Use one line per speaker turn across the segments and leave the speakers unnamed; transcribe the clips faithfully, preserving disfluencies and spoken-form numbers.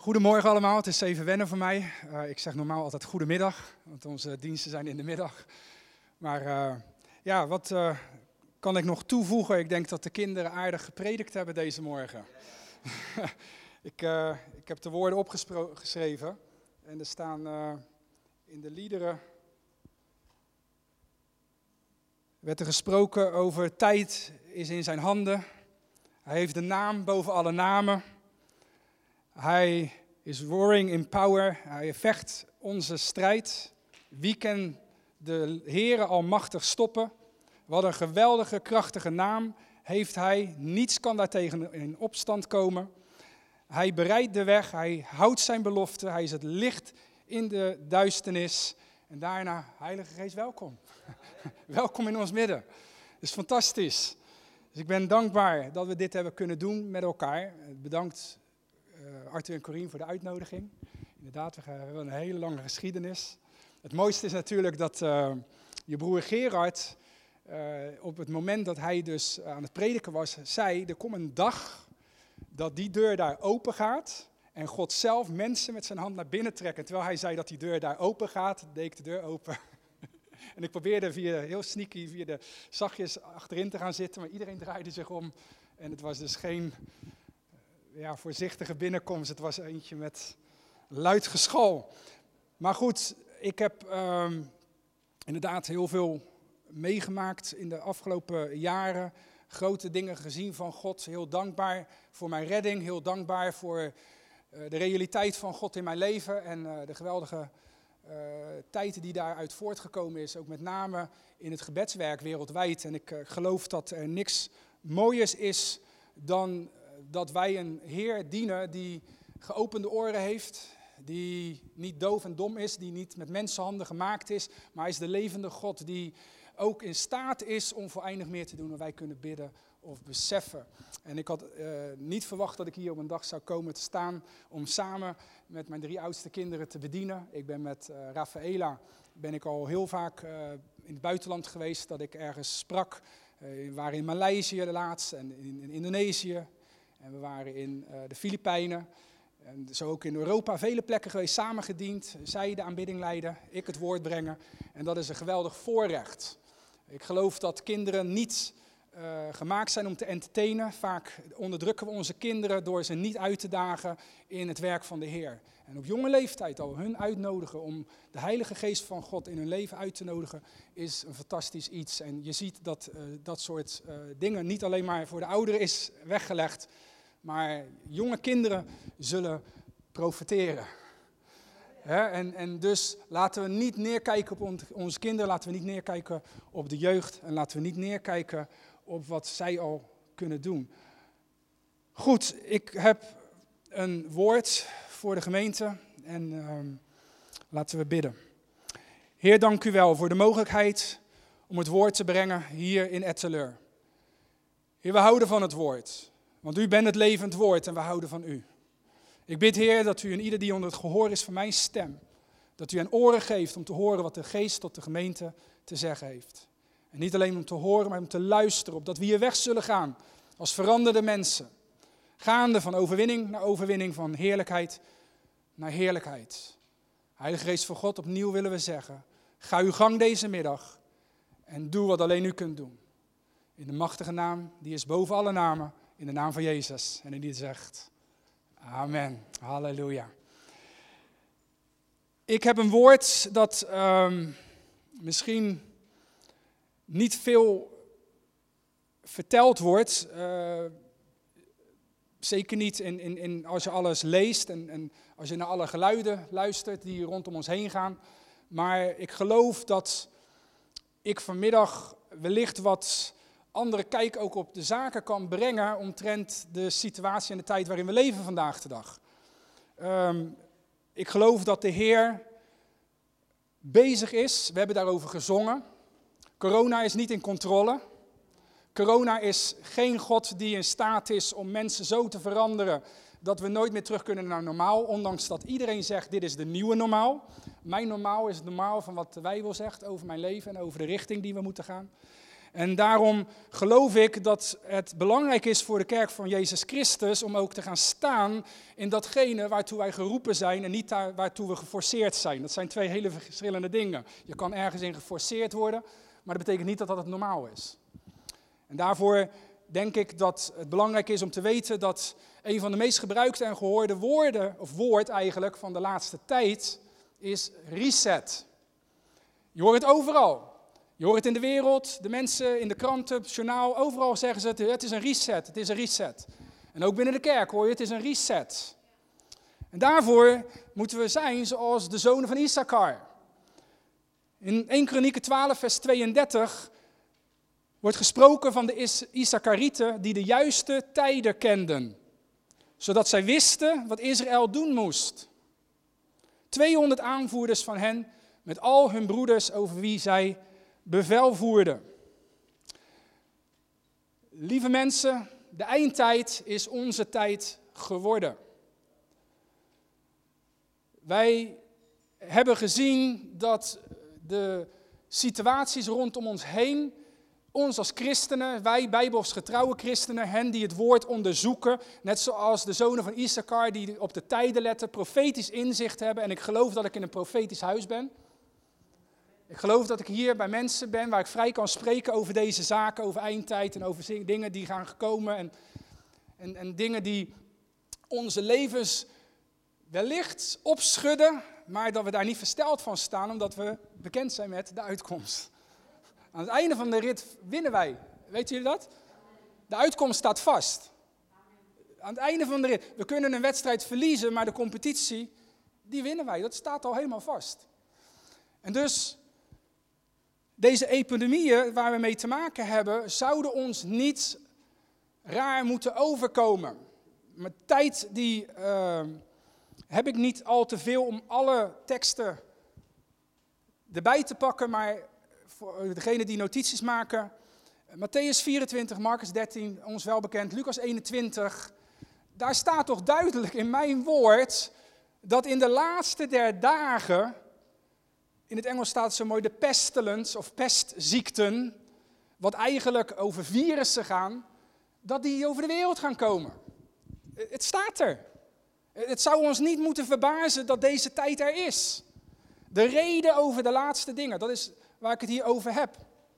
Goedemorgen allemaal, het is even wennen voor mij. Uh, ik zeg normaal altijd goedemiddag, want onze diensten zijn in de middag. Maar uh, ja, wat uh, kan ik nog toevoegen? Ik denk dat de kinderen aardig gepredikt hebben deze morgen. ik, uh, ik heb de woorden opgeschreven en er staan uh, in de liederen... werd er gesproken over tijd is in zijn handen. Hij heeft de naam boven alle namen. Hij is roaring in power. Hij vecht onze strijd. Wie kan de Heere almachtig stoppen? Wat een geweldige, krachtige naam heeft hij. Niets kan daartegen in opstand komen. Hij bereidt de weg. Hij houdt zijn belofte. Hij is het licht in de duisternis. En daarna, Heilige Geest, welkom. Welkom in ons midden. Het is fantastisch. Dus ik ben dankbaar dat we dit hebben kunnen doen met elkaar. Bedankt uh, Arthur en Corien voor de uitnodiging. Inderdaad, we hebben een hele lange geschiedenis. Het mooiste is natuurlijk dat uh, je broer Gerard, uh, op het moment dat hij dus aan het prediken was, zei, er komt een dag dat die deur daar open gaat en God zelf mensen met zijn hand naar binnen trekt. En terwijl hij zei dat die deur daar open gaat, deed ik de deur open. En ik probeerde via, heel sneaky via de zachtjes achterin te gaan zitten, maar iedereen draaide zich om. En het was dus geen ja, voorzichtige binnenkomst, het was eentje met luid geschal. Maar goed, ik heb um, inderdaad heel veel meegemaakt in de afgelopen jaren. Grote dingen gezien van God, heel dankbaar voor mijn redding, heel dankbaar voor uh, de realiteit van God in mijn leven en uh, de geweldige Uh, tijd die daaruit voortgekomen is, ook met name in het gebedswerk wereldwijd. En ik uh, geloof dat er niks mooiers is dan uh, dat wij een Heer dienen die geopende oren heeft, die niet doof en dom is, die niet met mensenhanden gemaakt is, maar hij is de levende God die ook in staat is om voor eindig meer te doen dan wij kunnen bidden of beseffen. En ik had uh, niet verwacht dat ik hier op een dag zou komen te staan om samen met mijn drie oudste kinderen te bedienen. Ik ben met uh, Rafaela, ben ik al heel vaak uh, in het buitenland geweest dat ik ergens sprak. Uh, we waren in Maleisië de laatst en in, in Indonesië en we waren in uh, de Filipijnen. En zo ook in Europa, vele plekken geweest, samen gediend. Zij de aanbidding leiden, ik het woord brengen. En dat is een geweldig voorrecht. Ik geloof dat kinderen niet uh, gemaakt zijn om te entertainen. Vaak onderdrukken we onze kinderen door ze niet uit te dagen in het werk van de Heer. En op jonge leeftijd al hun uitnodigen om de Heilige Geest van God in hun leven uit te nodigen, is een fantastisch iets. En je ziet dat uh, dat soort uh, dingen niet alleen maar voor de ouderen is weggelegd, maar jonge kinderen zullen profiteren. He, en, en dus laten we niet neerkijken op on, onze kinderen, laten we niet neerkijken op de jeugd en laten we niet neerkijken op wat zij al kunnen doen. Goed, ik heb een woord voor de gemeente en um, laten we bidden. Heer, dank u wel voor de mogelijkheid om het woord te brengen hier in Etteleur. Heer, we houden van het woord, want u bent het levend woord en we houden van u. Ik bid, Heer, dat u en ieder die onder het gehoor is van mijn stem, dat u hen oren geeft om te horen wat de geest tot de gemeente te zeggen heeft. En niet alleen om te horen, maar om te luisteren, opdat we hier weg zullen gaan als veranderde mensen. Gaande van overwinning naar overwinning, van heerlijkheid naar heerlijkheid. Heilige Geest van God, opnieuw willen we zeggen, ga uw gang deze middag en doe wat alleen u kunt doen. In de machtige naam, die is boven alle namen, in de naam van Jezus. En in die zegt... Amen. Halleluja. Ik heb een woord dat um, misschien niet veel verteld wordt. Uh, zeker niet in, in, in als je alles leest en, en als je naar alle geluiden luistert die rondom ons heen gaan. Maar ik geloof dat ik vanmiddag wellicht wat andere kijk ook op de zaken kan brengen omtrent de situatie en de tijd waarin we leven vandaag de dag. Um, ik geloof dat de Heer bezig is, we hebben daarover gezongen. Corona is niet in controle. Corona is geen God die in staat is om mensen zo te veranderen dat we nooit meer terug kunnen naar normaal, ondanks dat iedereen zegt dit is de nieuwe normaal. Mijn normaal is het normaal van wat de Bijbel zegt over mijn leven en over de richting die we moeten gaan. En daarom geloof ik dat het belangrijk is voor de kerk van Jezus Christus om ook te gaan staan in datgene waartoe wij geroepen zijn en niet daar waartoe we geforceerd zijn. Dat zijn twee hele verschillende dingen. Je kan ergens in geforceerd worden, maar dat betekent niet dat dat het normaal is. En daarvoor denk ik dat het belangrijk is om te weten dat een van de meest gebruikte en gehoorde woorden, of woord eigenlijk, van de laatste tijd is reset. Je hoort het overal. Je hoort het in de wereld, de mensen in de kranten, het journaal, overal zeggen ze het, het is een reset, het is een reset. En ook binnen de kerk hoor je, het is een reset. En daarvoor moeten we zijn zoals de zonen van Issachar. In Eerste Kronieken twaalf vers tweeëndertig wordt gesproken van de Is- Issacharieten die de juiste tijden kenden. Zodat zij wisten wat Israël doen moest. tweehonderd aanvoerders van hen met al hun broeders over wie zij bevel voerden. Lieve mensen, de eindtijd is onze tijd geworden. Wij hebben gezien dat de situaties rondom ons heen, ons als christenen, wij bijbelsgetrouwe christenen, hen die het woord onderzoeken, net zoals de zonen van Issachar die op de tijden letten, profetisch inzicht hebben. En ik geloof dat ik in een profetisch huis ben. Ik geloof dat ik hier bij mensen ben waar ik vrij kan spreken over deze zaken, over eindtijd en over dingen die gaan komen en, en, en dingen die onze levens wellicht opschudden, maar dat we daar niet versteld van staan omdat we bekend zijn met de uitkomst. Aan het einde van de rit winnen wij. Weet jullie dat? De uitkomst staat vast. Aan het einde van de rit. We kunnen een wedstrijd verliezen, maar de competitie, die winnen wij. Dat staat al helemaal vast. En dus, deze epidemieën waar we mee te maken hebben, zouden ons niet raar moeten overkomen. Maar tijd die uh, heb ik niet al te veel om alle teksten erbij te pakken, maar voor degenen die notities maken, Matthäus vierentwintig, Marcus dertien, ons wel bekend, Lucas eenentwintig, daar staat toch duidelijk in mijn woord dat in de laatste der dagen, in het Engels staat het zo mooi, de pestilence of pestziekten, wat eigenlijk over virussen gaan, dat die over de wereld gaan komen. Het staat er. Het zou ons niet moeten verbazen dat deze tijd er is. De reden over de laatste dingen, dat is waar ik het hier over heb.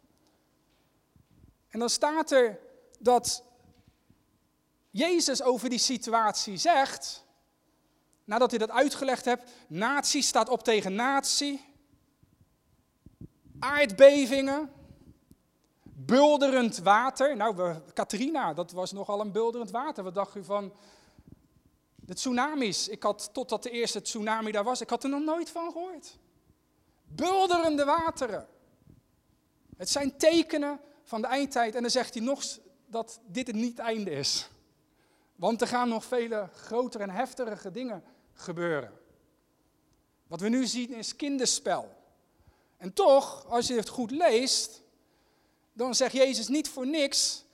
En dan staat er dat Jezus over die situatie zegt, nadat hij dat uitgelegd hebt, natie staat op tegen natie, aardbevingen, bulderend water. Nou, Katrina, dat was nogal een bulderend water. Wat dacht u van de tsunamis? Ik had, totdat de eerste tsunami daar was, ik had er nog nooit van gehoord. Bulderende wateren. Het zijn tekenen van de eindtijd. En dan zegt hij nog dat dit het niet het einde is. Want er gaan nog vele grotere en heftige dingen gebeuren. Wat we nu zien is kinderspel. En toch, als je het goed leest, dan zegt Jezus niet voor niks,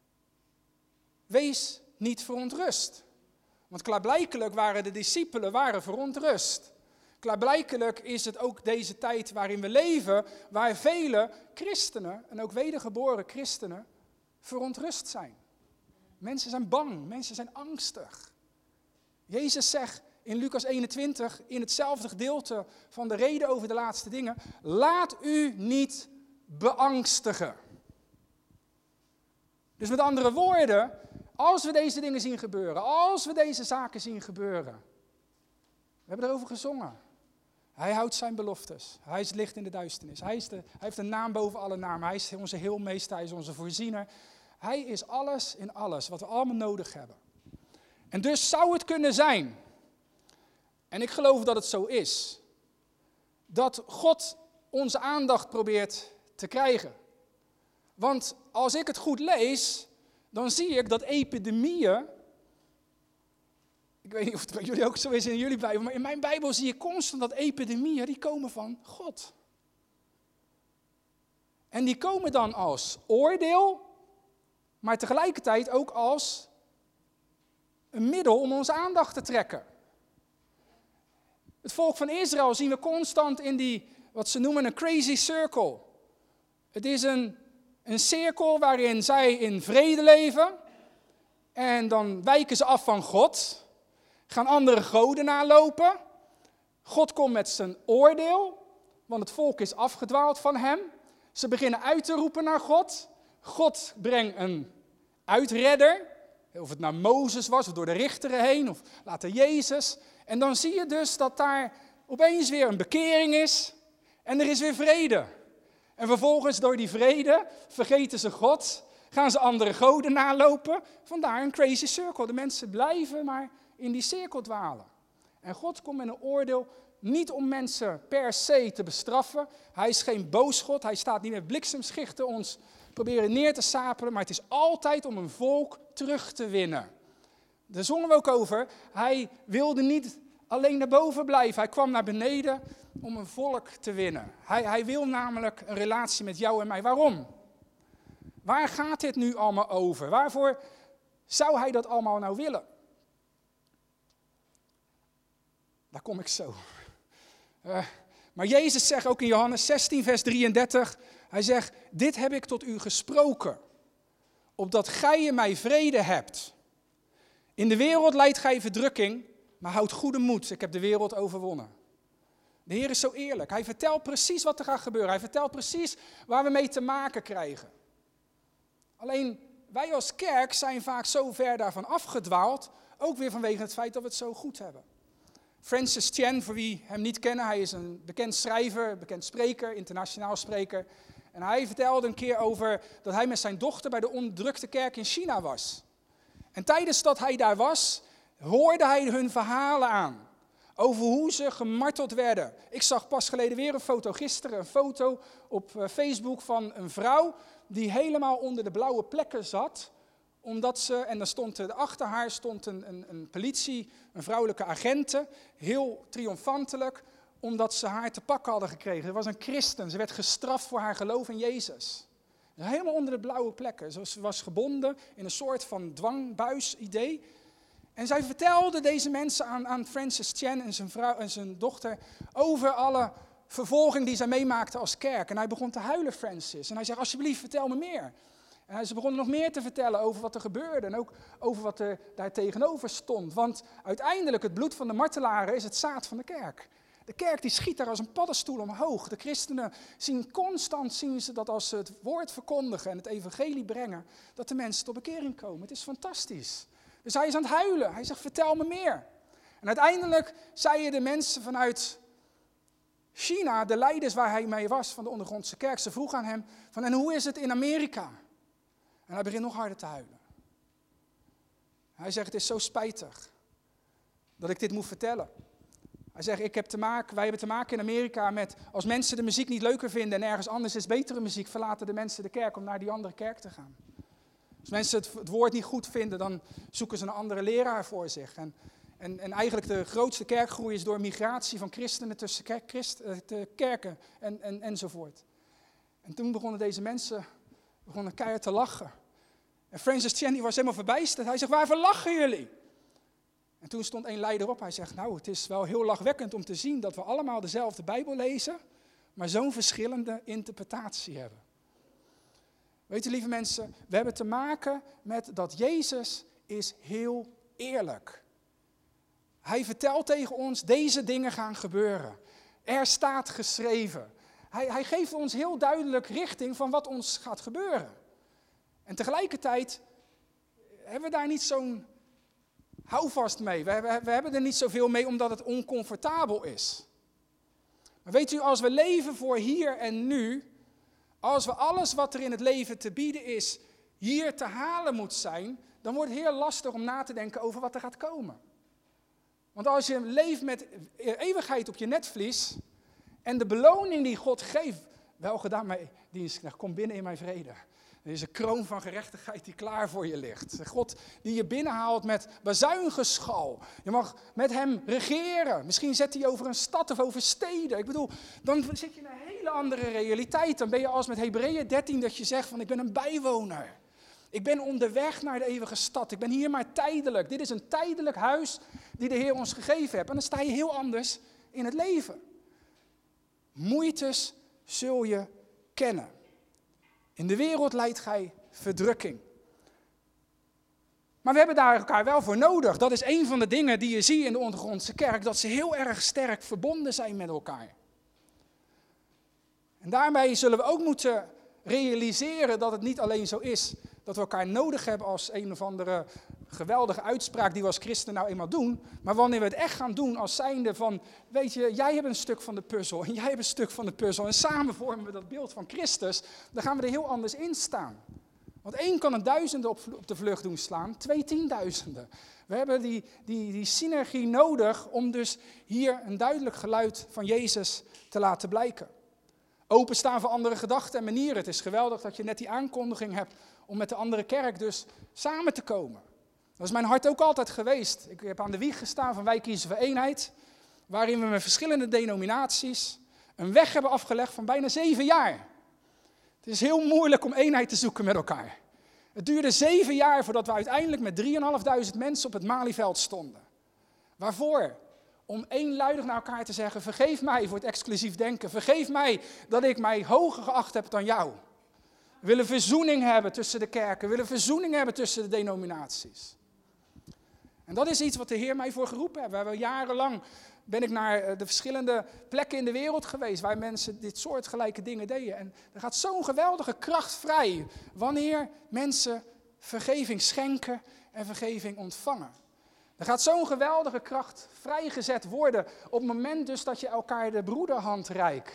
wees niet verontrust. Want klaarblijkelijk waren de discipelen waren verontrust. Klaarblijkelijk is het ook deze tijd waarin we leven, waar vele christenen, en ook wedergeboren christenen, verontrust zijn. Mensen zijn bang, mensen zijn angstig. Jezus zegt in Lucas eenentwintig, in hetzelfde gedeelte van de reden over de laatste dingen, laat u niet beangstigen. Dus met andere woorden, als we deze dingen zien gebeuren, als we deze zaken zien gebeuren, we hebben erover gezongen. Hij houdt zijn beloftes. Hij is het licht in de duisternis. Hij, is de, hij heeft een naam boven alle namen. Hij is onze heelmeester, hij is onze voorziener. Hij is alles in alles, wat we allemaal nodig hebben. En dus zou het kunnen zijn, en ik geloof dat het zo is, dat God onze aandacht probeert te krijgen. Want als ik het goed lees, dan zie ik dat epidemieën, ik weet niet of het bij jullie ook zo is in jullie Bijbel, maar in mijn Bijbel zie ik constant dat epidemieën, die komen van God. En die komen dan als oordeel, maar tegelijkertijd ook als een middel om onze aandacht te trekken. Het volk van Israël zien we constant in die, wat ze noemen een crazy circle. Het is een, Een cirkel waarin zij in vrede leven. En dan wijken ze af van God. Gaan andere goden nalopen. God komt met zijn oordeel. Want het volk is afgedwaald van hem. Ze beginnen uit te roepen naar God. God brengt een uitredder. Of het nou Mozes was of door de richteren heen. Of later Jezus. En dan zie je dus dat daar opeens weer een bekering is. En er is weer vrede. En vervolgens door die vrede vergeten ze God. Gaan ze andere goden nalopen. Vandaar een crazy circle. De mensen blijven maar in die cirkel dwalen. En God komt met een oordeel. Niet om mensen per se te bestraffen. Hij is geen boos God. Hij staat niet met bliksemschichten ons proberen neer te sapelen. Maar het is altijd om een volk terug te winnen. Daar zongen we ook over. Hij wilde niet alleen naar boven blijven. Hij kwam naar beneden om een volk te winnen. Hij, hij wil namelijk een relatie met jou en mij. Waarom? Waar gaat dit nu allemaal over? Waarvoor zou hij dat allemaal nou willen? Daar kom ik zo. Uh, maar Jezus zegt ook in Johannes zestien, vers drieëndertig. Hij zegt, dit heb ik tot u gesproken. Opdat gij in mij vrede hebt. In de wereld lijdt gij verdrukking, maar houd goede moed. Ik heb de wereld overwonnen. De Heer is zo eerlijk. Hij vertelt precies wat er gaat gebeuren. Hij vertelt precies waar we mee te maken krijgen. Alleen wij als kerk zijn vaak zo ver daarvan afgedwaald. Ook weer vanwege het feit dat we het zo goed hebben. Francis Chan, voor wie hem niet kennen, hij is een bekend schrijver, bekend spreker, internationaal spreker. En hij vertelde een keer over dat hij met zijn dochter bij de onderdrukte kerk in China was. En tijdens dat hij daar was, hoorde hij hun verhalen aan. Over hoe ze gemarteld werden. Ik zag pas geleden weer een foto, gisteren een foto op Facebook van een vrouw die helemaal onder de blauwe plekken zat. Omdat ze, en dan stond er, achter haar stond een, een, een politie, een vrouwelijke agente, heel triomfantelijk, omdat ze haar te pakken hadden gekregen. Ze was een christen, ze werd gestraft voor haar geloof in Jezus. Helemaal onder de blauwe plekken. Ze was gebonden in een soort van dwangbuis-idee. En zij vertelde deze mensen aan, aan Francis Chan en zijn, vrouw, en zijn dochter over alle vervolging die zij meemaakten als kerk. En hij begon te huilen, Francis. En hij zei, alsjeblieft, vertel me meer. En ze begonnen nog meer te vertellen over wat er gebeurde en ook over wat er daar tegenover stond. Want uiteindelijk, het bloed van de martelaren is het zaad van de kerk. De kerk die schiet daar als een paddenstoel omhoog. De christenen zien constant, zien ze dat als ze het woord verkondigen en het evangelie brengen, dat de mensen tot bekering komen. Het is fantastisch. Dus hij is aan het huilen. Hij zegt, vertel me meer. En uiteindelijk zeiden de mensen vanuit China, de leiders waar hij mee was van de ondergrondse kerk, ze vroegen aan hem, van, en hoe is het in Amerika? En hij begint nog harder te huilen. Hij zegt, het is zo spijtig dat ik dit moet vertellen. Hij zegt, ik heb te maken, wij hebben te maken in Amerika met, als mensen de muziek niet leuker vinden en ergens anders is betere muziek, verlaten de mensen de kerk om naar die andere kerk te gaan. Als mensen het, het woord niet goed vinden, dan zoeken ze een andere leraar voor zich. En, en, en eigenlijk de grootste kerkgroei is door migratie van christenen tussen kerk, christ, de kerken en, en, enzovoort. En toen begonnen deze mensen begonnen keihard te lachen. En Francis Chan was helemaal verbijsterd. Hij zegt, waarvoor lachen jullie? En toen stond een leider op. Hij zegt, nou, het is wel heel lachwekkend om te zien dat we allemaal dezelfde Bijbel lezen, maar zo'n verschillende interpretatie hebben. Weet u, lieve mensen, we hebben te maken met dat Jezus is heel eerlijk. Hij vertelt tegen ons, deze dingen gaan gebeuren. Er staat geschreven. Hij, hij geeft ons heel duidelijk richting van wat ons gaat gebeuren. En tegelijkertijd hebben we daar niet zo'n houvast mee. We, we, we hebben er niet zoveel mee omdat het oncomfortabel is. Maar weet u, als we leven voor hier en nu, als we alles wat er in het leven te bieden is, hier te halen moet zijn, dan wordt het heel lastig om na te denken over wat er gaat komen. Want als je leeft met eeuwigheid op je netvlies en de beloning die God geeft, wel gedaan, mijn dienst, kom binnen in mijn vrede. Er is een kroon van gerechtigheid die klaar voor je ligt. God die je binnenhaalt met bazuingeschal. Je mag met hem regeren. Misschien zet hij over een stad of over steden. Ik bedoel, dan zit je in een hele andere realiteit. Dan ben je als met Hebreeën dertien dat je zegt van ik ben een bijwoner. Ik ben onderweg naar de eeuwige stad. Ik ben hier maar tijdelijk. Dit is een tijdelijk huis die de Heer ons gegeven heeft. En dan sta je heel anders in het leven. Moeites zul je kennen. In de wereld lijdt gij verdrukking. Maar we hebben daar elkaar wel voor nodig. Dat is een van de dingen die je ziet in de ondergrondse kerk, dat ze heel erg sterk verbonden zijn met elkaar. En daarmee zullen we ook moeten realiseren dat het niet alleen zo is dat we elkaar nodig hebben als een of andere geweldige uitspraak die we als christen nou eenmaal doen. Maar wanneer we het echt gaan doen als zijnde van, weet je, jij hebt een stuk van de puzzel en jij hebt een stuk van de puzzel. En samen vormen we dat beeld van Christus, dan gaan we er heel anders in staan. Want één kan een duizenden op, op de vlucht doen slaan, twee tienduizenden. We hebben die, die, die synergie nodig om dus hier een duidelijk geluid van Jezus te laten blijken. Openstaan voor andere gedachten en manieren. Het is geweldig dat je net die aankondiging hebt om met de andere kerk dus samen te komen. Dat is mijn hart ook altijd geweest. Ik heb aan de wieg gestaan van Wij Kiezen voor Eenheid, waarin we met verschillende denominaties een weg hebben afgelegd van bijna zeven jaar. Het is heel moeilijk om eenheid te zoeken met elkaar. Het duurde zeven jaar voordat we uiteindelijk met drieduizend mensen op het Malieveld stonden. Waarvoor? Om eenluidig naar elkaar te zeggen, vergeef mij voor het exclusief denken. Vergeef mij dat ik mij hoger geacht heb dan jou. We willen verzoening hebben tussen de kerken. We willen verzoening hebben tussen de denominaties. En dat is iets wat de Heer mij voor geroepen heeft. We hebben jarenlang ben ik naar de verschillende plekken in de wereld geweest waar mensen dit soort gelijke dingen deden. En er gaat zo'n geweldige kracht vrij wanneer mensen vergeving schenken en vergeving ontvangen. Er gaat zo'n geweldige kracht vrijgezet worden op het moment dus dat je elkaar de broederhand reikt.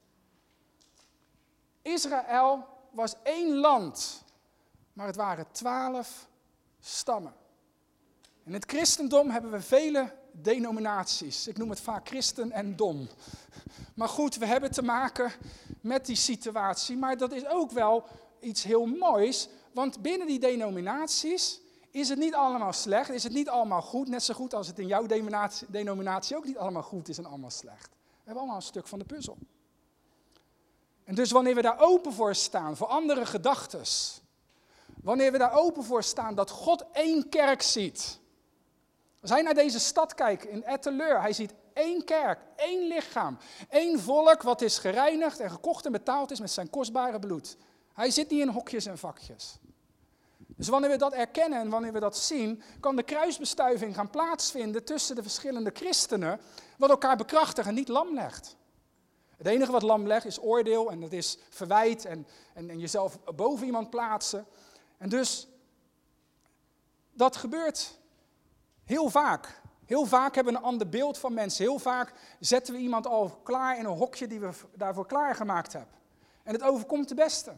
Israël was één land, maar het waren twaalf stammen. In het christendom hebben we vele denominaties. Ik noem het vaak christen en dom. Maar goed, we hebben te maken met die situatie. Maar dat is ook wel iets heel moois. Want binnen die denominaties is het niet allemaal slecht. Is het niet allemaal goed. Net zo goed als het in jouw denominatie, denominatie ook niet allemaal goed is en allemaal slecht. We hebben allemaal een stuk van de puzzel. En dus wanneer we daar open voor staan, voor andere gedachtes. Wanneer we daar open voor staan dat God één kerk ziet. Als hij naar deze stad kijkt in Etteleur, hij ziet één kerk, één lichaam, één volk wat is gereinigd en gekocht en betaald is met zijn kostbare bloed. Hij zit niet in hokjes en vakjes. Dus wanneer we dat erkennen en wanneer we dat zien, kan de kruisbestuiving gaan plaatsvinden tussen de verschillende christenen, wat elkaar bekrachtigt en niet lam legt. Het enige wat lam legt is oordeel en dat is verwijt en, en, en jezelf boven iemand plaatsen. En dus, dat gebeurt heel vaak. Heel vaak hebben we een ander beeld van mensen. Heel vaak zetten we iemand al klaar in een hokje die we daarvoor klaargemaakt hebben. En het overkomt de beste.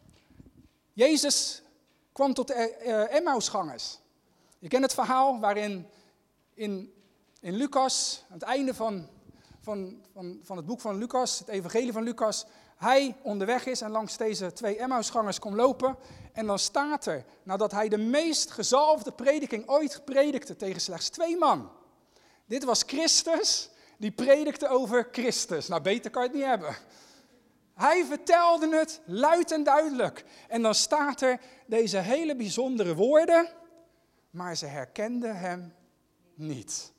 Jezus kwam tot de uh, Emmausgangers. Je kent het verhaal waarin in, in Lucas, aan het einde van, van, van, van het boek van Lucas, het evangelie van Lucas, hij onderweg is en langs deze twee Emmausgangers komt lopen. En dan staat er, nadat hij de meest gezalfde prediking ooit predikte tegen slechts twee man. Dit was Christus, die predikte over Christus. Nou, beter kan je het niet hebben. Hij vertelde het luid en duidelijk. En dan staat er deze hele bijzondere woorden, maar ze herkenden hem niet.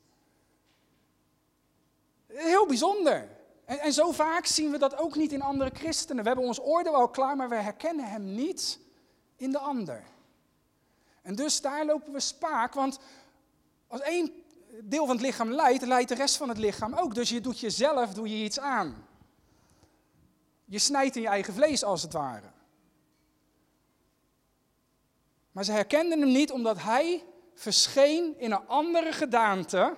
Heel bijzonder. En, en zo vaak zien we dat ook niet in andere christenen. We hebben ons oordeel al klaar, maar we herkennen hem niet in de ander. En dus daar lopen we spaak, want als één deel van het lichaam lijdt, lijdt de rest van het lichaam ook. Dus je doet jezelf, doe je iets aan. Je snijdt in je eigen vlees als het ware. Maar ze herkenden hem niet omdat hij verscheen in een andere gedaante.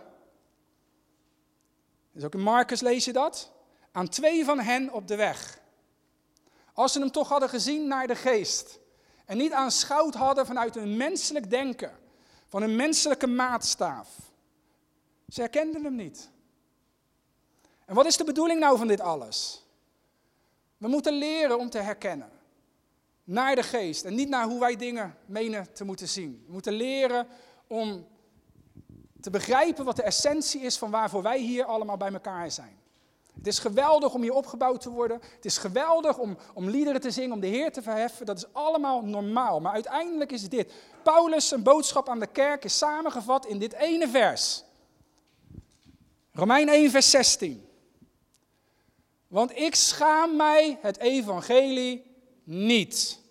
Dus ook in Marcus lees je dat. Aan twee van hen op de weg. Als ze hem toch hadden gezien naar de geest. En niet aanschouwd hadden vanuit een menselijk denken. Van een menselijke maatstaaf. Ze herkenden hem niet. En wat is de bedoeling nou van dit alles? We moeten leren om te herkennen. Naar de geest en niet naar hoe wij dingen menen te moeten zien. We moeten leren om te begrijpen wat de essentie is van waarvoor wij hier allemaal bij elkaar zijn. Het is geweldig om hier opgebouwd te worden. Het is geweldig om, om liederen te zingen, om de Heer te verheffen. Dat is allemaal normaal. Maar uiteindelijk is dit. Paulus' zijn boodschap aan de kerk is samengevat in dit ene vers. Romeinen één vers zestien. Want ik schaam mij het evangelie niet.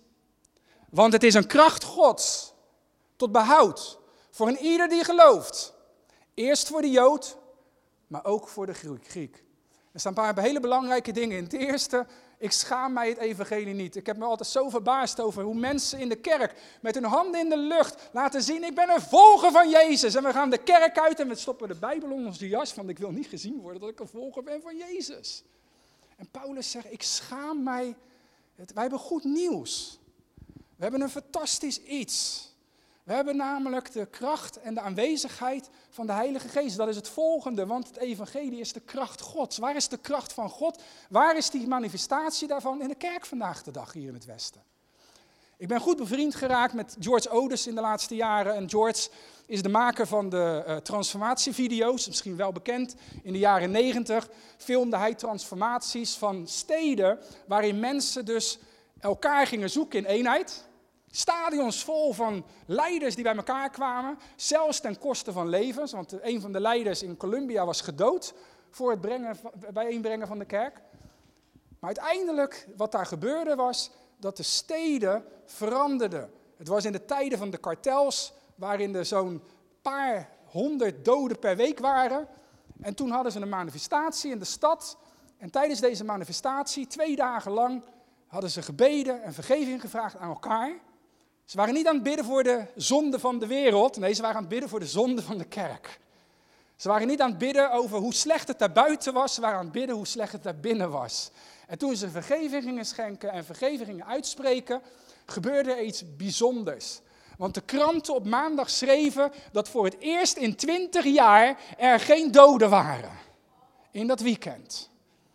Want het is een kracht Gods tot behoud voor een ieder die gelooft. Eerst voor de Jood, maar ook voor de Griek. Er staan een paar hele belangrijke dingen in. Het eerste, ik schaam mij het evangelie niet. Ik heb me altijd zo verbaasd over hoe mensen in de kerk met hun handen in de lucht laten zien, ik ben een volger van Jezus. En we gaan de kerk uit en we stoppen de Bijbel onder onze jas, want ik wil niet gezien worden dat ik een volger ben van Jezus. En Paulus zegt, ik schaam mij. Wij hebben goed nieuws. We hebben een fantastisch iets. We hebben namelijk de kracht en de aanwezigheid van de Heilige Geest. Dat is het volgende, want het evangelie is de kracht Gods. Waar is de kracht van God? Waar is die manifestatie daarvan in de kerk vandaag de dag hier in het Westen? Ik ben goed bevriend geraakt met George Otis in de laatste jaren. En George is de maker van de uh, transformatievideo's, misschien wel bekend. In de jaren negentig filmde hij transformaties van steden waarin mensen dus elkaar gingen zoeken in eenheid. Stadions vol van leiders die bij elkaar kwamen, zelfs ten koste van levens. Want een van de leiders in Colombia was gedood voor het brengen, bijeenbrengen van de kerk. Maar uiteindelijk, wat daar gebeurde was, dat de steden veranderden. Het was in de tijden van de kartels, waarin er zo'n paar honderd doden per week waren. En toen hadden ze een manifestatie in de stad. En tijdens deze manifestatie, twee dagen lang, hadden ze gebeden en vergeving gevraagd aan elkaar. Ze waren niet aan het bidden voor de zonde van de wereld. Nee, ze waren aan het bidden voor de zonde van de kerk. Ze waren niet aan het bidden over hoe slecht het daar buiten was. Ze waren aan het bidden hoe slecht het daar binnen was. En toen ze vergeving gingen schenken en vergeving gingen uitspreken, gebeurde er iets bijzonders. Want de kranten op maandag schreven dat voor het eerst in twintig jaar er geen doden waren. In dat weekend.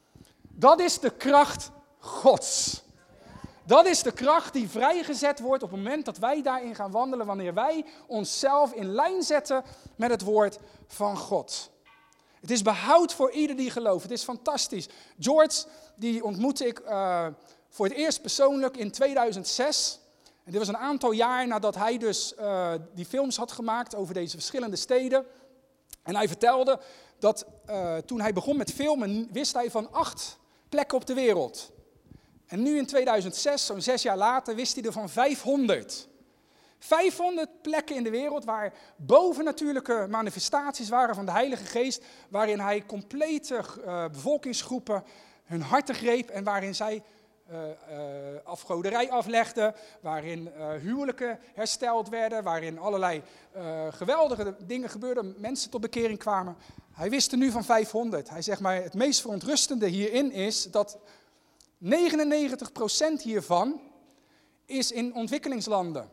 Dat is de kracht Gods. Dat is de kracht die vrijgezet wordt op het moment dat wij daarin gaan wandelen, wanneer wij onszelf in lijn zetten met het woord van God. Het is behoud voor ieder die gelooft. Het is fantastisch. George, die ontmoette ik uh, voor het eerst persoonlijk in tweeduizend zes. En dit was een aantal jaar nadat hij dus uh, die films had gemaakt over deze verschillende steden. En hij vertelde dat uh, toen hij begon met filmen, wist hij van acht plekken op de wereld. En nu in tweeduizend zes, zo'n zes jaar later, wist hij er van vijfhonderd. vijfhonderd plekken in de wereld waar bovennatuurlijke manifestaties waren van de Heilige Geest, waarin hij complete uh, bevolkingsgroepen hun harten greep en waarin zij uh, uh, afgoderij aflegden, waarin uh, huwelijken hersteld werden, waarin allerlei uh, geweldige dingen gebeurden, mensen tot bekering kwamen. Hij wist er nu van vijfhonderd. Hij zegt maar, het meest verontrustende hierin is dat negenennegentig procent hiervan is in ontwikkelingslanden.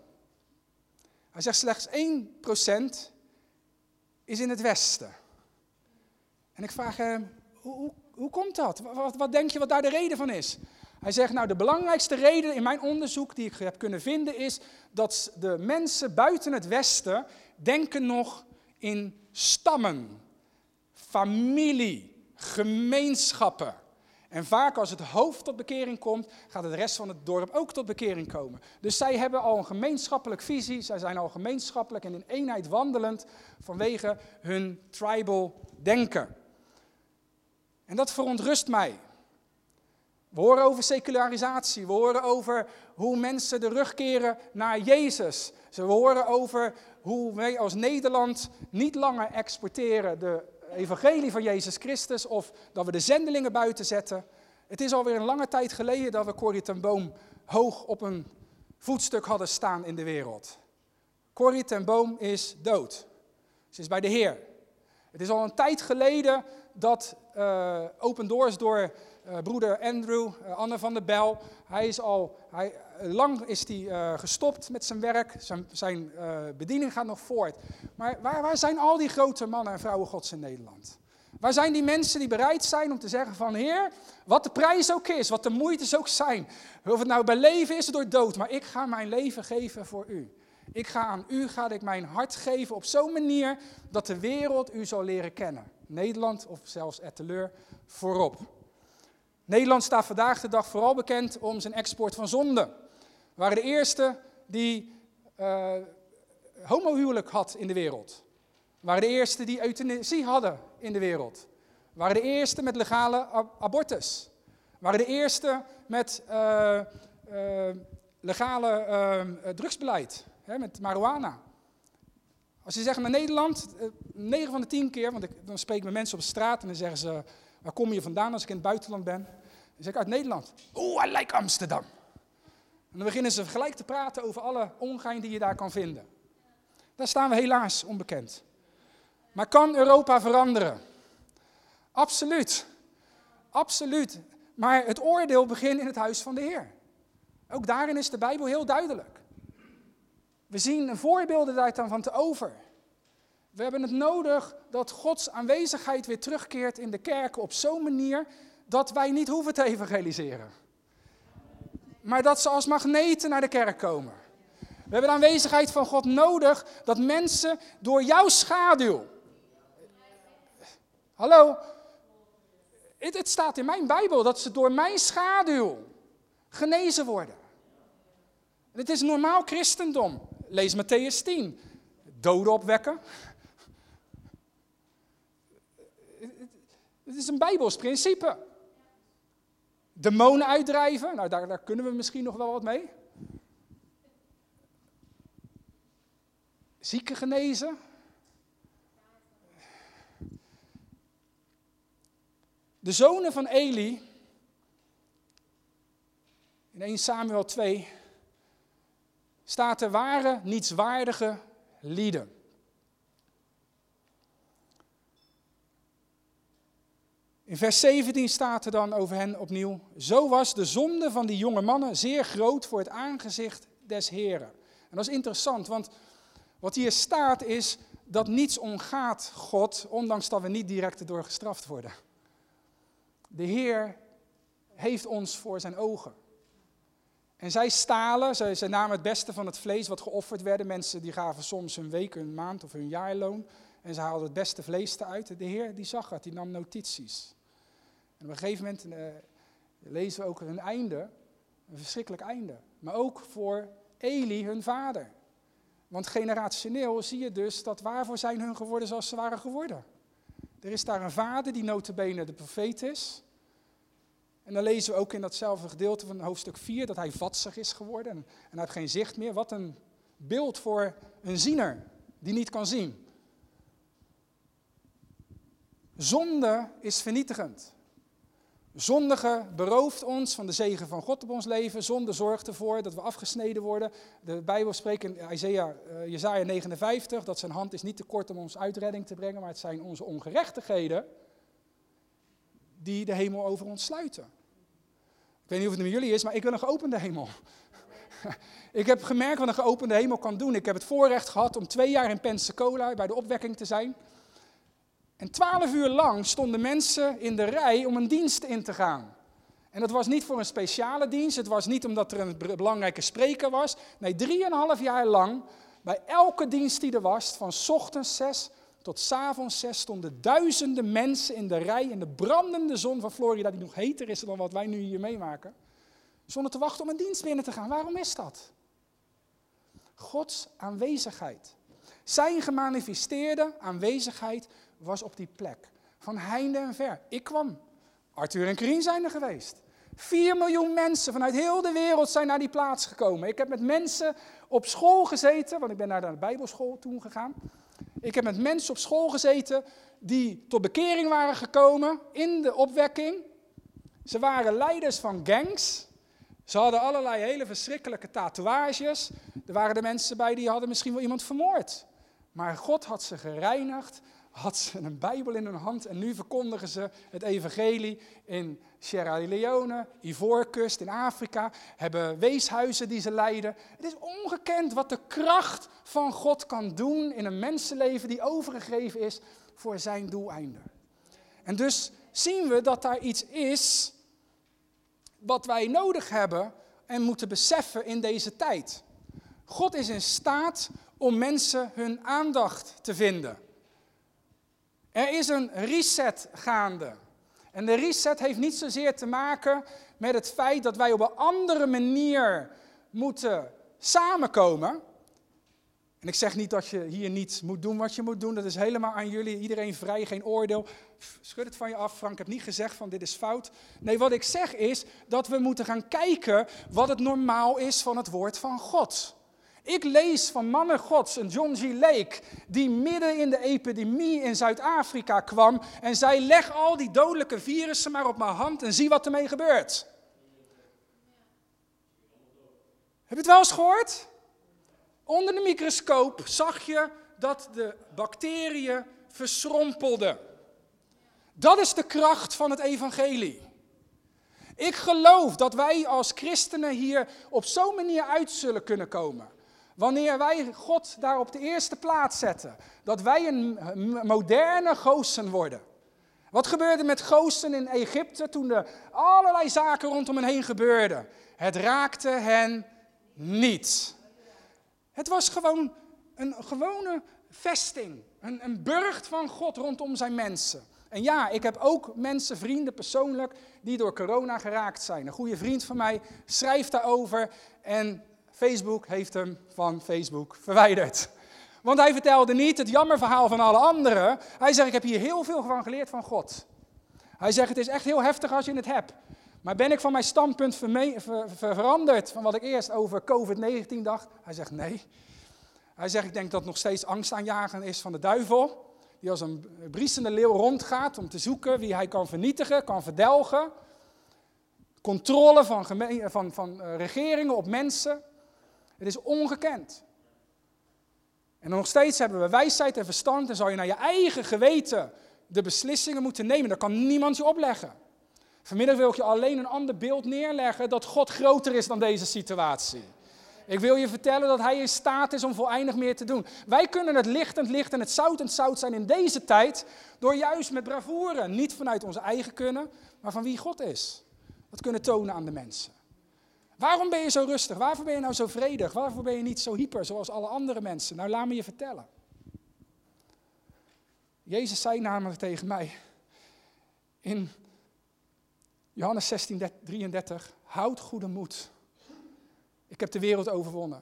Hij zegt slechts één procent is in het Westen. En ik vraag hem, hoe, hoe, hoe komt dat? Wat, wat denk je wat daar de reden van is? Hij zegt, nou de belangrijkste reden in mijn onderzoek die ik heb kunnen vinden is dat de mensen buiten het Westen denken nog in stammen, familie, gemeenschappen. En vaak als het hoofd tot bekering komt, gaat de rest van het dorp ook tot bekering komen. Dus zij hebben al een gemeenschappelijk visie, zij zijn al gemeenschappelijk en in eenheid wandelend vanwege hun tribal denken. En dat verontrust mij. We horen over secularisatie, we horen over hoe mensen de rug keren naar Jezus. We horen over hoe wij als Nederland niet langer exporteren de evangelie van Jezus Christus of dat we de zendelingen buiten zetten. Het is alweer een lange tijd geleden dat we Corrie ten Boom hoog op een voetstuk hadden staan in de wereld. Corrie ten Boom is dood. Ze is bij de Heer. Het is al een tijd geleden dat uh, Open Doors door uh, broeder Andrew, uh, Anne van der Bel, hij is al, hij, lang is hij uh, gestopt met zijn werk, zijn, zijn uh, bediening gaat nog voort. Maar waar, waar zijn al die grote mannen en vrouwen Gods in Nederland? Waar zijn die mensen die bereid zijn om te zeggen van Heer, wat de prijs ook is, wat de moeites ook zijn, of het nou bij leven is of door dood, maar ik ga mijn leven geven voor u. Ik ga aan u, ga ik mijn hart geven op zo'n manier dat de wereld u zal leren kennen. Nederland of zelfs Etteleur voorop. Nederland staat vandaag de dag vooral bekend om zijn export van zonde. We waren de eerste die uh, homohuwelijk had in de wereld. We waren de eerste die euthanasie hadden in de wereld. We waren de eerste met legale ab- abortus. We waren de eerste met uh, uh, legale uh, drugsbeleid, hè, met marijuana. Als je zegt naar Nederland, uh, negen van de tien keer, want ik, dan spreek ik met mensen op de straat en dan zeggen ze, waar kom je vandaan als ik in het buitenland ben? Dan zeg ik uit Nederland. Oeh, I like Amsterdam. En dan beginnen ze gelijk te praten over alle ongein die je daar kan vinden. Daar staan we helaas onbekend. Maar kan Europa veranderen? Absoluut. Absoluut. Maar het oordeel begint in het huis van de Heer. Ook daarin is de Bijbel heel duidelijk. We zien voorbeelden daarvan te over. We hebben het nodig dat Gods aanwezigheid weer terugkeert in de kerken op zo'n manier dat wij niet hoeven te evangeliseren. Maar dat ze als magneten naar de kerk komen. We hebben de aanwezigheid van God nodig dat mensen door jouw schaduw... Hallo? Het, het staat in mijn Bijbel dat ze door mijn schaduw genezen worden. Het is normaal christendom. Lees Mattheüs tien. Doden opwekken. Het is een Bijbels principe. Demonen uitdrijven. Nou, daar, daar kunnen we misschien nog wel wat mee. Zieken genezen. De zonen van Eli, in eerste Samuel twee, staat er waren nietswaardige lieden. In vers zeventien staat er dan over hen opnieuw, zo was de zonde van die jonge mannen zeer groot voor het aangezicht des Heren. En dat is interessant, want wat hier staat is dat niets ontgaat God, ondanks dat we niet direct erdoor gestraft worden. De Heer heeft ons voor zijn ogen. En zij stalen, zij, zij namen het beste van het vlees wat geofferd werd. Mensen die gaven soms hun week, hun maand of hun jaarloon. En ze haalden het beste vlees eruit. De Heer die zag het, die nam notities. En op een gegeven moment uh, lezen we ook hun einde. Een verschrikkelijk einde. Maar ook voor Eli, hun vader. Want generationeel zie je dus dat waarvoor zijn hun geworden zoals ze waren geworden. Er is daar een vader die nota bene de profeet is. En dan lezen we ook in datzelfde gedeelte van hoofdstuk vier dat hij vadsig is geworden. En, en hij heeft geen zicht meer. Wat een beeld voor een ziener die niet kan zien. Zonde is vernietigend. Zondige berooft ons van de zegen van God op ons leven. Zonde zorgt ervoor dat we afgesneden worden. De Bijbel spreekt in Isaiah, uh, Jesaja negenenvijftig dat zijn hand is niet te kort om ons uitredding te brengen, maar het zijn onze ongerechtigheden die de hemel over ons sluiten. Ik weet niet of het met jullie is, maar ik wil een geopende hemel. Ik heb gemerkt wat een geopende hemel kan doen. Ik heb het voorrecht gehad om twee jaar in Pensacola bij de opwekking te zijn. En twaalf uur lang stonden mensen in de rij om een dienst in te gaan. En dat was niet voor een speciale dienst, het was niet omdat er een belangrijke spreker was. Nee, drieënhalf jaar lang, bij elke dienst die er was, van 's ochtends zes tot 's avonds zes, stonden duizenden mensen in de rij in de brandende zon van Florida, die nog heter is dan wat wij nu hier meemaken, zonder te wachten om een dienst binnen te gaan. Waarom is dat? Gods aanwezigheid. Zijn gemanifesteerde aanwezigheid was op die plek. Van heinde en ver. Ik kwam. Arthur en Corien zijn er geweest. Vier miljoen mensen vanuit heel de wereld zijn naar die plaats gekomen. Ik heb met mensen op school gezeten, want ik ben naar de Bijbelschool toen gegaan. Ik heb met mensen op school gezeten die tot bekering waren gekomen in de opwekking. Ze waren leiders van gangs. Ze hadden allerlei hele verschrikkelijke tatoeages. Er waren er mensen bij die hadden misschien wel iemand vermoord. Maar God had ze gereinigd, had ze een Bijbel in hun hand en nu verkondigen ze het evangelie in Sierra Leone, Ivoorkust, in Afrika, hebben weeshuizen die ze leiden. Het is ongekend wat de kracht van God kan doen in een mensenleven die overgegeven is voor zijn doeleinden. En dus zien we dat daar iets is wat wij nodig hebben en moeten beseffen in deze tijd. God is in staat om mensen hun aandacht te vinden. Er is een reset gaande. En de reset heeft niet zozeer te maken met het feit dat wij op een andere manier moeten samenkomen. En ik zeg niet dat je hier niet moet doen wat je moet doen. Dat is helemaal aan jullie. Iedereen vrij, geen oordeel. Schud het van je af, Frank. Ik heb niet gezegd van dit is fout. Nee, wat ik zeg is dat we moeten gaan kijken wat het normaal is van het woord van God. Ik lees van mannen gods, een John G. Lake, die midden in de epidemie in Zuid-Afrika kwam en zei, leg al die dodelijke virussen maar op mijn hand en zie wat ermee gebeurt. Heb je het wel eens gehoord? Onder de microscoop zag je dat de bacteriën verschrompelden. Dat is de kracht van het evangelie. Ik geloof dat wij als christenen hier op zo'n manier uit zullen kunnen komen. Wanneer wij God daar op de eerste plaats zetten. Dat wij een moderne Goosen worden. Wat gebeurde met Goosen in Egypte toen er allerlei zaken rondom hen heen gebeurden? Het raakte hen niet. Het was gewoon een gewone vesting. Een, een burcht van God rondom zijn mensen. En ja, ik heb ook mensen, vrienden persoonlijk, die door corona geraakt zijn. Een goede vriend van mij schrijft daarover en Facebook heeft hem van Facebook verwijderd. Want hij vertelde niet het jammerverhaal van alle anderen. Hij zegt, ik heb hier heel veel van geleerd van God. Hij zegt, het is echt heel heftig als je het hebt. Maar ben ik van mijn standpunt verme- ver- ver- veranderd van wat ik eerst over covid negentien dacht? Hij zegt, nee. Hij zegt, ik denk dat het nog steeds angstaanjagend is van de duivel. Die als een briesende leeuw rondgaat om te zoeken wie hij kan vernietigen, kan verdelgen. Controle van, geme- van, van uh, regeringen op mensen. Het is ongekend. En nog steeds hebben we wijsheid en verstand en zou je naar je eigen geweten de beslissingen moeten nemen. Dat kan niemand je opleggen. Vanmiddag wil ik je alleen een ander beeld neerleggen dat God groter is dan deze situatie. Ik wil je vertellen dat hij in staat is om volledig meer te doen. Wij kunnen het lichtend licht en het zoutend zout zijn in deze tijd door juist met bravoure, niet vanuit onze eigen kunnen, maar van wie God is. Dat kunnen tonen aan de mensen. Waarom ben je zo rustig? Waarvoor ben je nou zo vredig? Waarvoor ben je niet zo hyper zoals alle andere mensen? Nou, laat me je vertellen. Jezus zei namelijk tegen mij in Johannes zestien drieëndertig, houd goede moed. Ik heb de wereld overwonnen.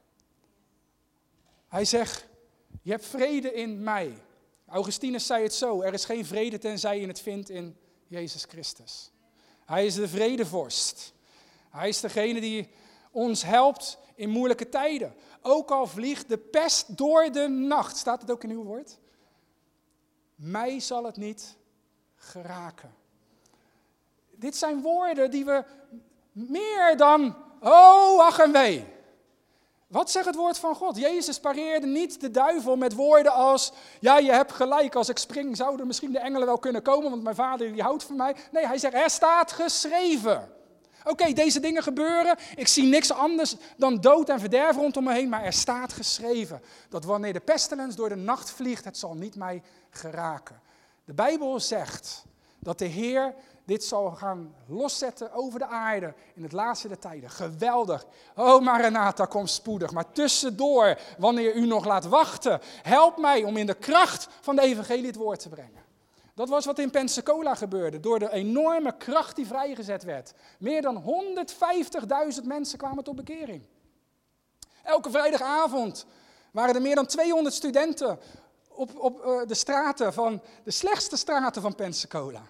Hij zegt, je hebt vrede in mij. Augustinus zei het zo, er is geen vrede tenzij je het vindt in Jezus Christus. Hij is de vredevorst. Hij is degene die ons helpt in moeilijke tijden. Ook al vliegt de pest door de nacht. Staat het ook in uw woord? Mij zal het niet geraken. Dit zijn woorden die we meer dan, oh, ach en wee. Wat zegt het woord van God? Jezus pareerde niet de duivel met woorden als, ja, je hebt gelijk, als ik spring zouden misschien de engelen wel kunnen komen, want mijn vader die houdt van mij. Nee, hij zegt, er staat geschreven. Oké, okay, deze dingen gebeuren, ik zie niks anders dan dood en verderf rondom me heen, maar er staat geschreven dat wanneer de pestilens door de nacht vliegt, het zal niet mij geraken. De Bijbel zegt dat de Heer dit zal gaan loszetten over de aarde in het laatste der tijden. Geweldig. Oh Maranatha, kom spoedig. Maar tussendoor, wanneer u nog laat wachten, help mij om in de kracht van de evangelie het woord te brengen. Dat was wat in Pensacola gebeurde, door de enorme kracht die vrijgezet werd. Meer dan honderdvijftigduizend mensen kwamen tot bekering. Elke vrijdagavond waren er meer dan tweehonderd studenten op, op uh, de straten van, de slechtste straten van Pensacola.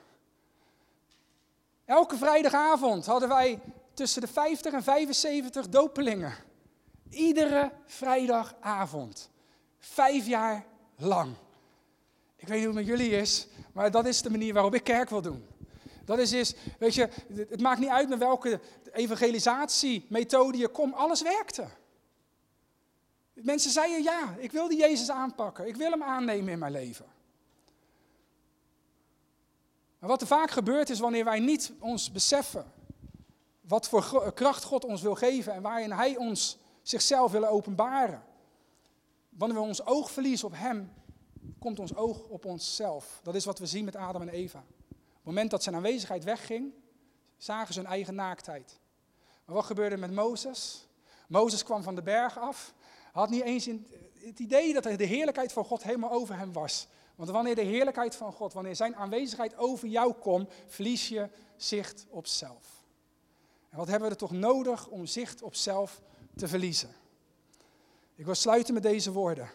Elke vrijdagavond hadden wij tussen de vijftig en vijfenzeventig dopelingen. Iedere vrijdagavond. Vijf jaar lang. Ik weet niet hoe het met jullie is, maar dat is de manier waarop ik kerk wil doen. Dat is, is weet je, het maakt niet uit met welke evangelisatiemethode je komt, alles werkte. Mensen zeiden ja, ik wil die Jezus aanpakken, ik wil hem aannemen in mijn leven. Maar wat er vaak gebeurt is wanneer wij niet ons beseffen wat voor kracht God ons wil geven en waarin hij ons zichzelf wil openbaren. Wanneer we ons oog verliezen op hem, komt ons oog op onszelf. Dat is wat we zien met Adam en Eva. Op het moment dat zijn aanwezigheid wegging, zagen ze hun eigen naaktheid. Maar wat gebeurde met Mozes? Mozes kwam van de berg af, had niet eens het idee dat de heerlijkheid van God helemaal over hem was. Want wanneer de heerlijkheid van God, wanneer zijn aanwezigheid over jou komt, verlies je zicht op zelf. En wat hebben we er toch nodig om zicht op zelf te verliezen? Ik wil sluiten met deze woorden.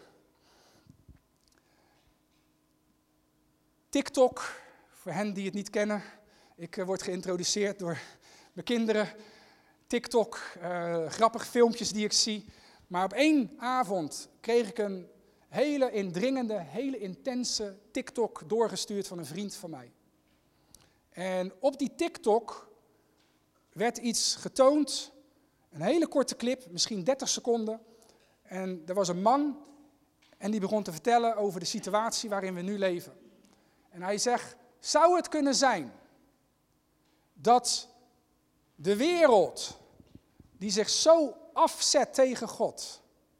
TikTok, voor hen die het niet kennen. Ik uh, word geïntroduceerd door mijn kinderen. TikTok, uh, grappige filmpjes die ik zie. Maar op één avond kreeg ik een hele indringende, hele intense TikTok doorgestuurd van een vriend van mij. En op die TikTok werd iets getoond, een hele korte clip, misschien dertig seconden. En er was een man en die begon te vertellen over de situatie waarin we nu leven. En hij zegt, zou het kunnen zijn dat de wereld die zich zo afzet tegen God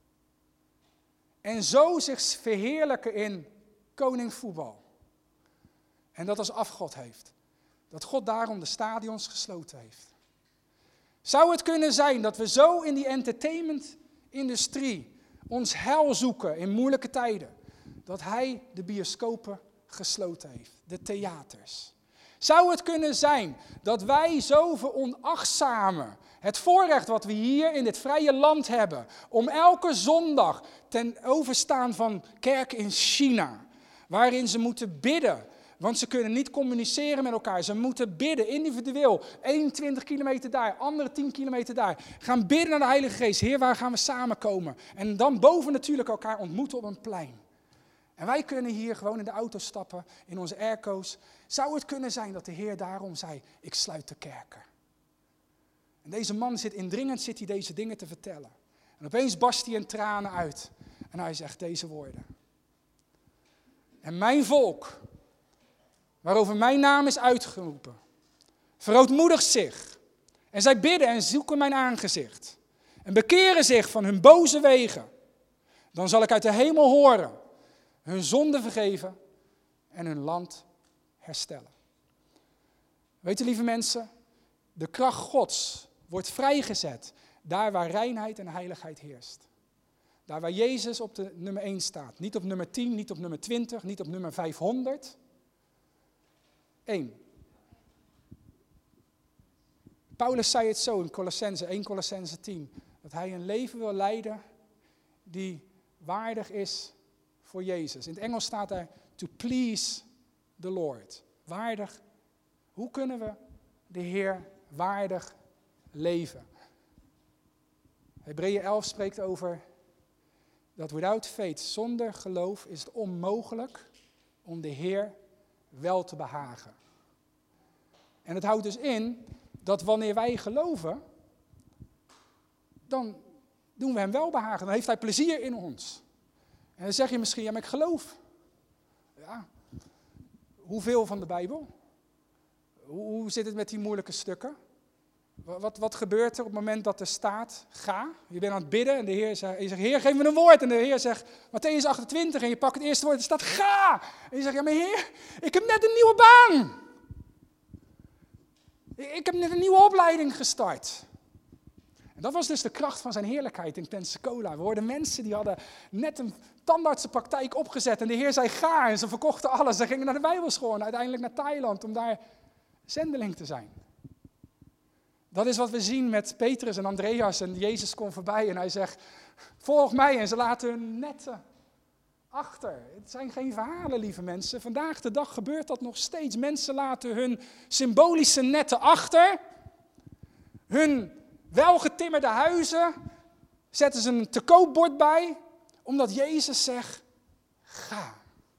en zo zich verheerlijken in koningvoetbal en dat als afgod heeft, dat God daarom de stadions gesloten heeft? Zou het kunnen zijn dat we zo in die entertainmentindustrie ons heil zoeken in moeilijke tijden, dat hij de bioscopen gesloten heeft, de theaters? Zou het kunnen zijn dat wij zo veronachtzamen het voorrecht wat we hier in dit vrije land hebben, om elke zondag ten overstaan van kerken in China, waarin ze moeten bidden, want ze kunnen niet communiceren met elkaar. Ze moeten bidden, individueel, eenentwintig kilometer daar, andere tien kilometer daar. Gaan bidden naar de Heilige Geest. Heer, waar gaan we samenkomen? En dan boven natuurlijk elkaar ontmoeten op een plein. En wij kunnen hier gewoon in de auto stappen, in onze airco's. Zou het kunnen zijn dat de Heer daarom zei, ik sluit de kerken? En deze man zit indringend, zit hij deze dingen te vertellen. En opeens barst hij in tranen uit. En hij zegt deze woorden. En mijn volk, waarover mijn naam is uitgeroepen, verootmoedigt zich. En zij bidden en zoeken mijn aangezicht. En bekeren zich van hun boze wegen. Dan zal ik uit de hemel horen, hun zonde vergeven en hun land herstellen. Weet u, lieve mensen, de kracht Gods wordt vrijgezet daar waar reinheid en heiligheid heerst. Daar waar Jezus op de nummer één staat. Niet op nummer tien, niet op nummer twintig, niet op nummer vijfhonderd. Eén. Paulus zei het zo in Colossense, één Colossense tien. Dat hij een leven wil leiden die waardig is voor Jezus. In het Engels staat er to please the Lord. Waardig. Hoe kunnen we de Heer waardig leven? Hebreeën elf spreekt over dat without faith, zonder geloof, is het onmogelijk om de Heer wel te behagen. En het houdt dus in dat wanneer wij geloven, dan doen we hem wel behagen. Dan heeft hij plezier in ons. En dan zeg je misschien, ja, maar ik geloof. Ja, hoeveel van de Bijbel? Hoe, hoe zit het met die moeilijke stukken? Wat, wat gebeurt er op het moment dat er staat, ga? Je bent aan het bidden en de Heer zegt, je zegt, Heer, geef me een woord. En de Heer zegt, Mattheüs achtentwintig, en je pakt het eerste woord en er staat, ga! En je zegt, ja, maar Heer, ik heb net een nieuwe baan. Ik heb net een nieuwe opleiding gestart. En dat was dus de kracht van zijn heerlijkheid in Pensacola. We hoorden mensen die hadden net een tandartsenpraktijk opgezet. En de Heer zei, ga. En ze verkochten alles. Ze gingen naar de Bijbelschool en uiteindelijk naar Thailand om daar zendeling te zijn. Dat is wat we zien met Petrus en Andreas. En Jezus komt voorbij en hij zegt, volg mij. En ze laten hun netten achter. Het zijn geen verhalen, lieve mensen. Vandaag de dag gebeurt dat nog steeds. Mensen laten hun symbolische netten achter. Hun welgetimmerde huizen zetten ze een te koopbord bij. Omdat Jezus zegt, ga.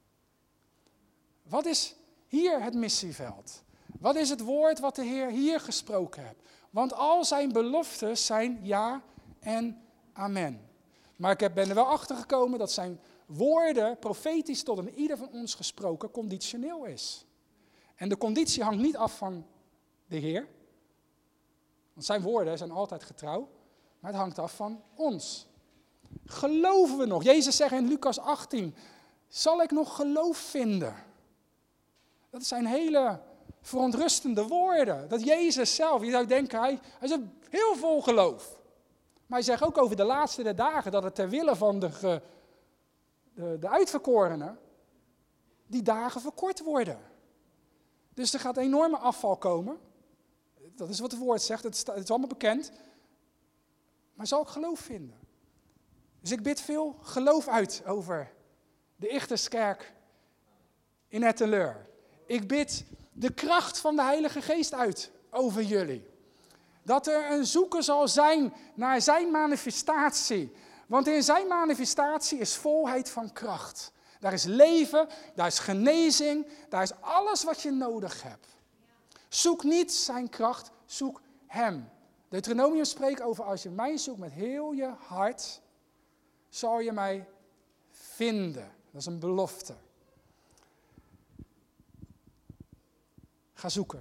Wat is hier het missieveld? Wat is het woord wat de Heer hier gesproken heeft? Want al zijn beloftes zijn ja en amen. Maar ik ben er wel achter gekomen dat zijn woorden, profetisch tot een ieder van ons gesproken, conditioneel is. En de conditie hangt niet af van de Heer. Want zijn woorden zijn altijd getrouw. Maar het hangt af van ons. Geloven we nog? Jezus zegt in Lucas achttien, zal ik nog geloof vinden? Dat zijn hele verontrustende woorden. Dat Jezus zelf, je zou denken, hij, hij is heel vol geloof. Maar hij zegt ook over de laatste der dagen dat het ter wille van de, ge, de, de uitverkorenen, die dagen verkort worden. Dus er gaat een enorme afval komen. Dat is wat het woord zegt, het is, het is allemaal bekend. Maar zal ik geloof vinden? Dus ik bid veel geloof uit over de Ichterskerk in Etteleur. Ik bid de kracht van de Heilige Geest uit over jullie. Dat er een zoeken zal zijn naar zijn manifestatie. Want in zijn manifestatie is volheid van kracht. Daar is leven, daar is genezing, daar is alles wat je nodig hebt. Zoek niet zijn kracht, zoek hem. Deuteronomium spreekt over als je mij zoekt met heel je hart, zal je mij vinden. Dat is een belofte. Ga zoeken.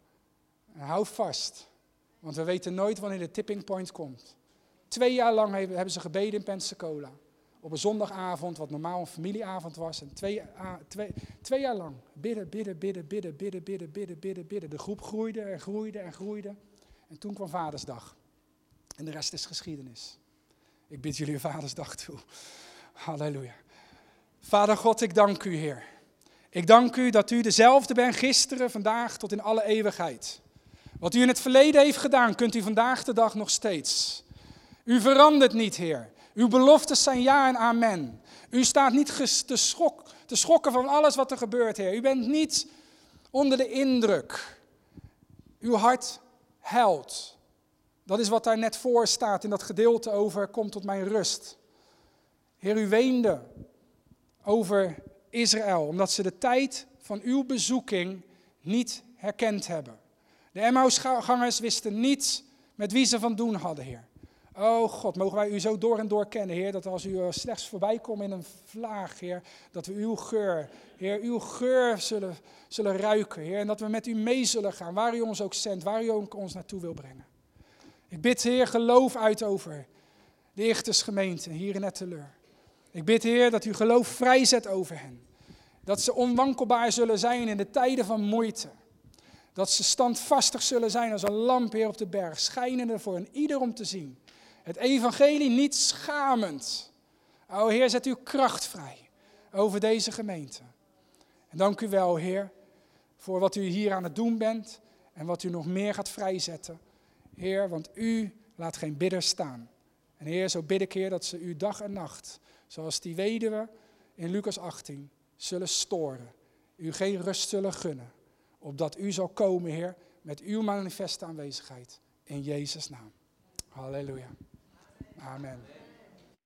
En hou vast. Want we weten nooit wanneer de tipping point komt. Twee jaar lang hebben ze gebeden in Pensacola. Op een zondagavond, wat normaal een familieavond was. En twee, twee, twee jaar lang bidden, bidden, bidden, bidden, bidden, bidden, bidden, bidden, bidden. De groep groeide en groeide en groeide. En toen kwam Vadersdag. En de rest is geschiedenis. Ik bid jullie een Vadersdag toe. Halleluja. Vader God, ik dank u, Heer. Ik dank u dat u dezelfde bent gisteren, vandaag tot in alle eeuwigheid. Wat u in het verleden heeft gedaan, kunt u vandaag de dag nog steeds. U verandert niet, Heer. Uw beloftes zijn ja en amen. U staat niet ges- te, schok, te schokken van alles wat er gebeurt, Heer. U bent niet onder de indruk. Uw hart huilt. Dat is wat daar net voor staat in dat gedeelte over kom tot mijn rust. Heer, u weende over Israël, omdat ze de tijd van uw bezoeking niet herkend hebben. De Emmausgangers wisten niet met wie ze van doen hadden, Heer. O God, mogen wij u zo door en door kennen, Heer, dat als u slechts voorbij komt in een vlaag, Heer, dat we uw geur, Heer, uw geur zullen, zullen ruiken, Heer, en dat we met u mee zullen gaan, waar u ons ook zendt, waar u ook ons naartoe wil brengen. Ik bid, Heer, geloof uit over de Ichtersgemeente hier in Etteleur. Ik bid, Heer, dat u geloof vrijzet over hen. Dat ze onwankelbaar zullen zijn in de tijden van moeite. Dat ze standvastig zullen zijn als een lamp, Heer, op de berg, schijnende voor een ieder om te zien. Het evangelie niet schamend. O Heer, zet uw kracht vrij over deze gemeente. En dank u wel, Heer, voor wat u hier aan het doen bent en wat u nog meer gaat vrijzetten. Heer, want u laat geen bidder staan. En Heer, zo bid ik, Heer, dat ze u dag en nacht, zoals die weduwe in Lucas achttien, zullen storen. U geen rust zullen gunnen. Opdat u zal komen, Heer, met uw manifeste aanwezigheid. In Jezus' naam. Halleluja. Amen.